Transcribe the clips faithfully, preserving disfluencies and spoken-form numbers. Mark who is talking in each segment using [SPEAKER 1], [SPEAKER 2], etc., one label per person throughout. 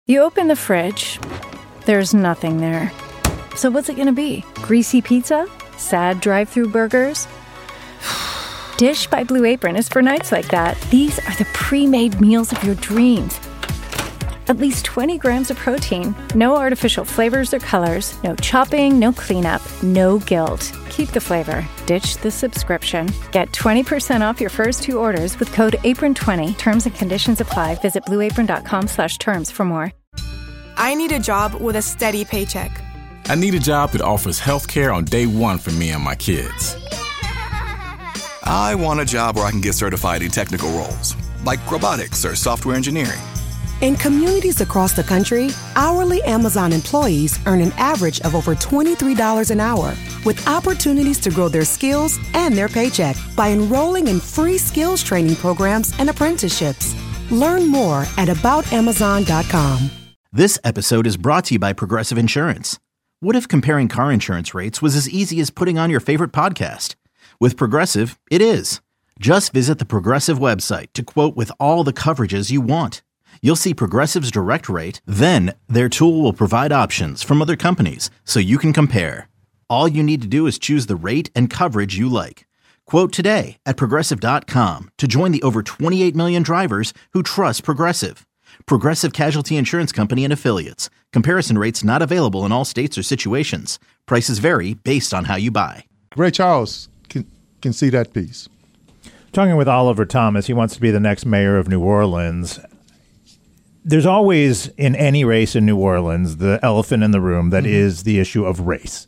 [SPEAKER 1] You open the fridge, there's nothing there. So what's it gonna be? Greasy pizza? Sad drive-through burgers? Dish by Blue Apron is for nights like that. These are the pre-made meals of your dreams. At least twenty grams of protein, no artificial flavors or colors, no chopping, no cleanup, no guilt. Keep the flavor. Ditch the subscription. Get twenty percent off your first two orders with code apron twenty. Terms and conditions apply. Visit blueapron.com slash terms for more.
[SPEAKER 2] I need a job with a steady paycheck.
[SPEAKER 3] I need a job that offers health care on day one for me and my kids.
[SPEAKER 4] I want a job where I can get certified in technical roles, like robotics or software engineering.
[SPEAKER 5] In communities across the country, hourly Amazon employees earn an average of over twenty-three dollars an hour, with opportunities to grow their skills and their paycheck by enrolling in free skills training programs and apprenticeships. Learn more at about amazon dot com.
[SPEAKER 6] This episode is brought to you by Progressive Insurance. What if comparing car insurance rates was as easy as putting on your favorite podcast? With Progressive, it is. Just visit the Progressive website to quote with all the coverages you want. You'll see Progressive's direct rate, then their tool will provide options from other companies so you can compare. All you need to do is choose the rate and coverage you like. Quote today at progressive dot com to join the over twenty-eight million drivers who trust Progressive. Progressive Casualty Insurance Company and Affiliates. Comparison rates not available in all states or situations. Prices vary based on how you buy.
[SPEAKER 7] Ray Charles can, can see that piece.
[SPEAKER 8] Talking with Oliver Thomas, he wants to be the next mayor of New Orleans. There's always, in any race in New Orleans, the elephant in the room that mm-hmm. is the issue of race.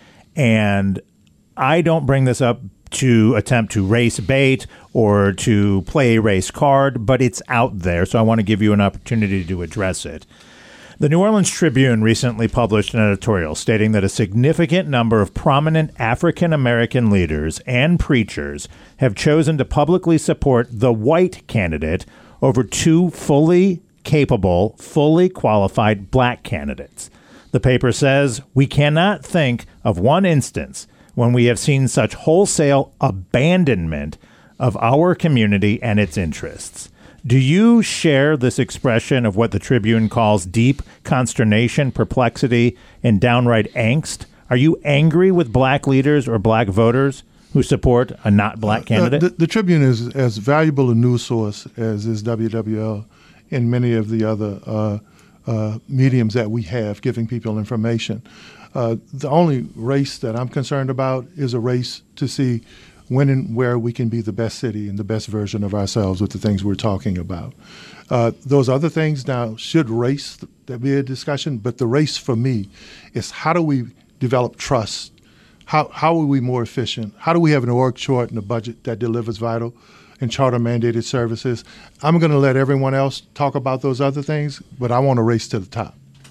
[SPEAKER 8] And I don't bring this up to attempt to race bait or to play a race card, but it's out there, so I want to give you an opportunity to address it. The New Orleans Tribune recently published an editorial stating that a significant number of prominent African-American leaders and preachers have chosen to publicly support the white candidate over two fully capable, fully qualified black candidates. The paper says, we cannot think of one instance when we have seen such wholesale abandonment of our community and its interests. Do you share this expression of what the Tribune calls deep consternation, perplexity, and downright angst? Are you angry with black leaders or black voters who support a not black candidate?
[SPEAKER 7] Uh, the, the Tribune is as valuable a news source as is W W L and many of the other uh, uh, mediums that we have giving people information. Uh, the only race that I'm concerned about is a race to see when and where we can be the best city and the best version of ourselves with the things we're talking about. Uh, those other things now should race there be a discussion, but the race for me is how do we develop trust? How how are we more efficient? How do we have an org chart and a budget that delivers vital and charter mandated services? I'm going to let everyone else talk about those other things, but I want to race to the top.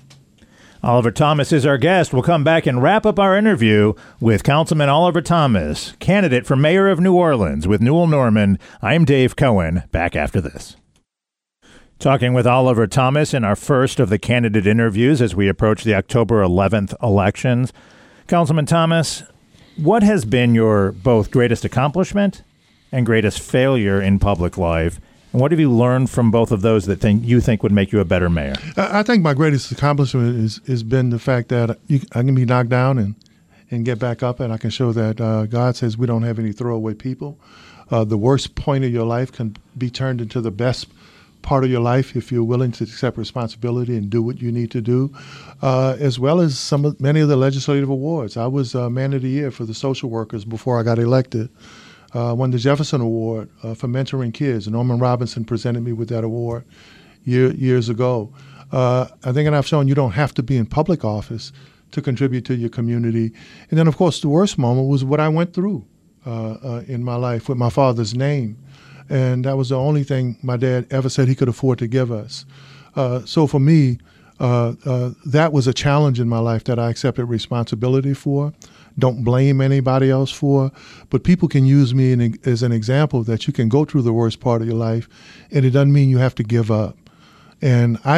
[SPEAKER 8] Oliver Thomas is our guest. We'll come back and wrap up our interview with Councilman Oliver Thomas, candidate for mayor of New Orleans with Newell Norman. I'm Dave Cohen. Back after this. Talking with Oliver Thomas in our first of the candidate interviews as we approach the October eleventh elections. Councilman Thomas, what has been your both greatest accomplishment and greatest failure in public life? And what have you learned from both of those that think you think would make you a better mayor?
[SPEAKER 7] I think my greatest accomplishment is has been the fact that you, I can be knocked down and, and get back up, and I can show that uh, God says we don't have any throwaway people. Uh, the worst point of your life can be turned into the best part of your life if you're willing to accept responsibility and do what you need to do, uh, as well as some of, many of the legislative awards. I was uh, Man of the Year for the social workers before I got elected. I uh, won the Jefferson Award uh, for mentoring kids. Norman Robinson presented me with that award year, years ago. Uh, I think and I've shown you don't have to be in public office to contribute to your community. And then, of course, the worst moment was what I went through uh, uh, in my life with my father's name. And that was the only thing my dad ever said he could afford to give us. Uh, so for me, uh, uh, that was a challenge in my life that I accepted responsibility for. Don't blame anybody else for, but people can use me in, as an example that you can go through the worst part of your life, and it doesn't mean you have to give up. And I think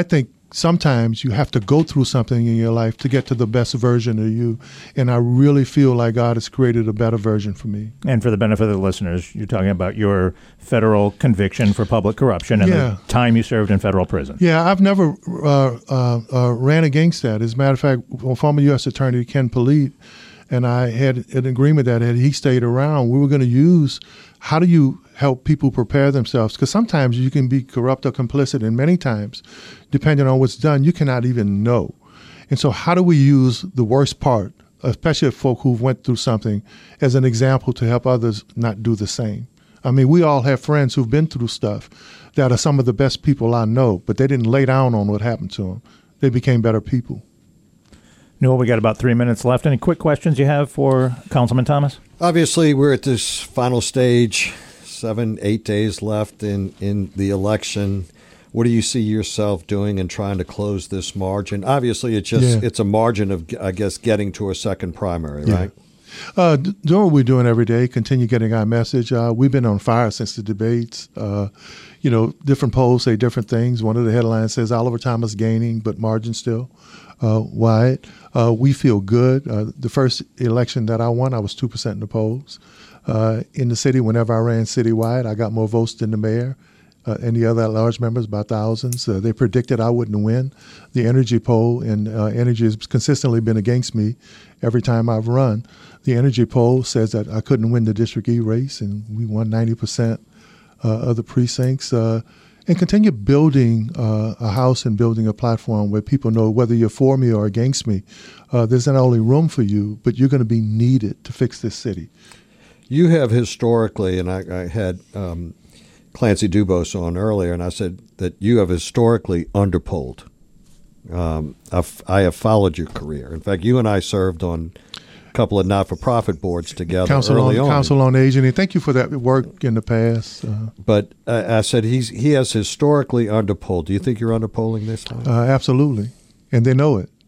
[SPEAKER 7] sometimes you have to go through something in your life to get to the best version of you. And I really feel like God has created a better version for me.
[SPEAKER 8] And for the benefit of the listeners, you're talking about your federal conviction for public corruption and
[SPEAKER 7] yeah.
[SPEAKER 8] the time you served in federal prison.
[SPEAKER 7] Yeah, I've never uh, uh, uh, ran against that. As a matter of fact, well, former U S Attorney Ken Polite and I had an agreement that had he stayed around, we were going to use how do you help people prepare themselves? Because sometimes you can be corrupt or complicit, and many times, depending on what's done, you cannot even know. And so how do we use the worst part, especially folk who went through something, as an example to help others not do the same? I mean, we all have friends who've been through stuff that are some of the best people I know, but they didn't lay down on what happened to them. They became better people.
[SPEAKER 8] Newell, we got about three minutes left. Any quick questions you have for Councilman Thomas?
[SPEAKER 9] Obviously, we're at this final stage, seven, eight days left in, in the election. What do you see yourself doing in trying to close this margin? Obviously, it's just yeah. it's a margin of, I guess, getting to a second primary, yeah. right?
[SPEAKER 7] Uh, doing what we're doing every day, continue getting our message. Uh, we've been on fire since the debates. Uh, you know, different polls say different things. One of the headlines says Oliver Thomas gaining, but margin still uh, wide. Uh, we feel good. Uh, the first election that I won, I was two percent in the polls. Uh, in the city, whenever I ran citywide, I got more votes than the mayor. Uh, and the other at-large members by thousands. Uh, they predicted I wouldn't win. The energy poll, and uh, energy has consistently been against me every time I've run. The energy poll says that I couldn't win the District E race, and we won ninety percent uh, of the precincts. Uh, and continue building uh, a house and building a platform where people know whether you're for me or against me, uh, there's not only room for you, but you're going to be needed to fix this city.
[SPEAKER 9] You have historically, and I, I had um, Clancy Dubose on earlier, and I said that you have historically underpolled. Um, I've, I have followed your career. In fact, you and I served on a couple of not-for-profit boards together
[SPEAKER 7] Council
[SPEAKER 9] early
[SPEAKER 7] on,
[SPEAKER 9] on.
[SPEAKER 7] Council on Aging, and thank you for that work in the past. Uh,
[SPEAKER 9] but uh, I said he's he has historically underpolled. Do you think you're underpolling this time?
[SPEAKER 7] Uh, absolutely, and they know it.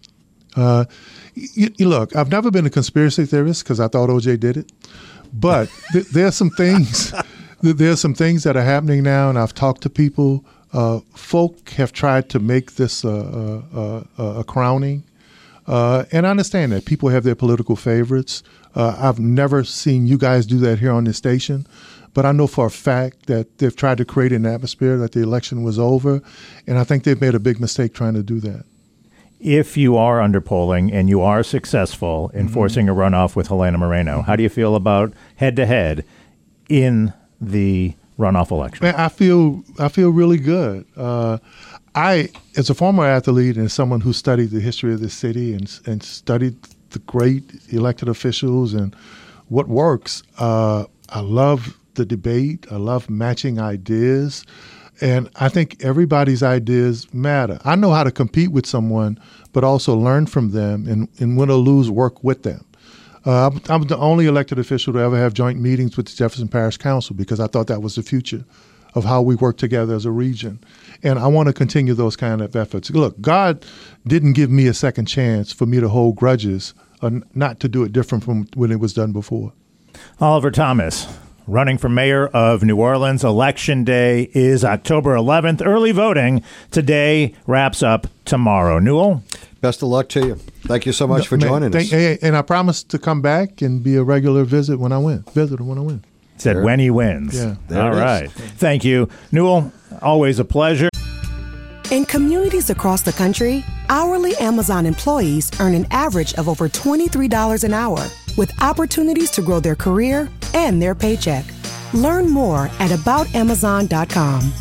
[SPEAKER 7] Uh, you, you look, I've never been a conspiracy theorist because I thought O J did it, but th- there are some things. There are some things that are happening now, and I've talked to people. Uh, folk have tried to make this uh, uh, uh, a crowning, uh, and I understand that people have their political favorites. Uh, I've never seen you guys do that here on this station, but I know for a fact that they've tried to create an atmosphere that the election was over, and I think they've made a big mistake trying to do that.
[SPEAKER 8] If you are underpolling and you are successful in mm-hmm. forcing a runoff with Helena Moreno, how do you feel about head-to-head in the runoff election?
[SPEAKER 7] Man, I feel I feel really good. Uh, I, as a former athlete and as someone who studied the history of this city and and studied the great elected officials and what works, uh, I love the debate. I love matching ideas. And I think everybody's ideas matter. I know how to compete with someone, but also learn from them and, and win or lose, work with them. Uh, I'm, I'm the only elected official to ever have joint meetings with the Jefferson Parish Council because I thought that was the future of how we work together as a region. And I want to continue those kind of efforts. Look, God didn't give me a second chance for me to hold grudges or not to do it different from when it was done before.
[SPEAKER 8] Oliver Thomas, running for mayor of New Orleans. Election day is October eleventh. Early voting today, wraps up tomorrow. Newell?
[SPEAKER 9] Best of luck to you. Thank you so much for
[SPEAKER 7] Man,
[SPEAKER 9] joining
[SPEAKER 7] thank,
[SPEAKER 9] us.
[SPEAKER 7] And I promise to come back and be a regular visit when I win. Visitor when I win.
[SPEAKER 8] Said
[SPEAKER 9] Sure.
[SPEAKER 8] when he wins.
[SPEAKER 7] Yeah.
[SPEAKER 9] There
[SPEAKER 8] All
[SPEAKER 9] it is.
[SPEAKER 8] right. Thank you. Newell, always a pleasure.
[SPEAKER 5] In communities across the country, hourly Amazon employees earn an average of over twenty-three dollars an hour, with opportunities to grow their career and their paycheck. Learn more at about amazon dot com.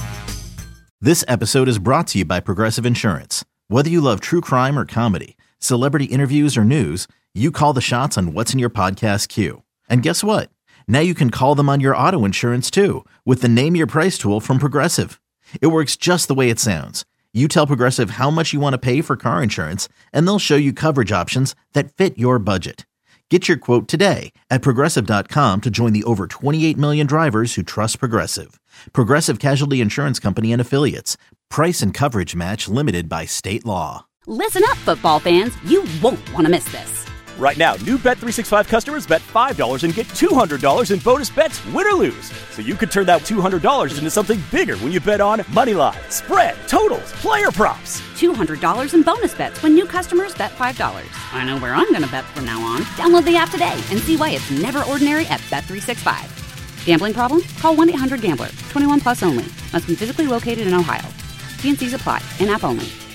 [SPEAKER 6] This episode is brought to you by Progressive Insurance. Whether you love true crime or comedy, celebrity interviews or news, you call the shots on what's in your podcast queue. And guess what? Now you can call them on your auto insurance too with the Name Your Price tool from Progressive. It works just the way it sounds. You tell Progressive how much you want to pay for car insurance, and they'll show you coverage options that fit your budget. Get your quote today at Progressive dot com to join the over twenty-eight million drivers who trust Progressive. Progressive Casualty Insurance Company and Affiliates. Price and coverage match limited by state law.
[SPEAKER 10] Listen up, football fans. You won't want to miss this. Right now, new Bet three sixty-five customers bet five dollars and get two hundred dollars in bonus bets, win or lose. So you could turn that two hundred dollars into something bigger when you bet on money line, spread, totals, player props.
[SPEAKER 11] two hundred dollars in bonus bets when new customers bet five dollars. I know where I'm going to bet from now on. Download the app today and see why it's never ordinary at Bet three sixty-five. Gambling problem? Call one eight hundred gambler. twenty-one plus only. Must be physically located in Ohio. T and C's apply. In-app only.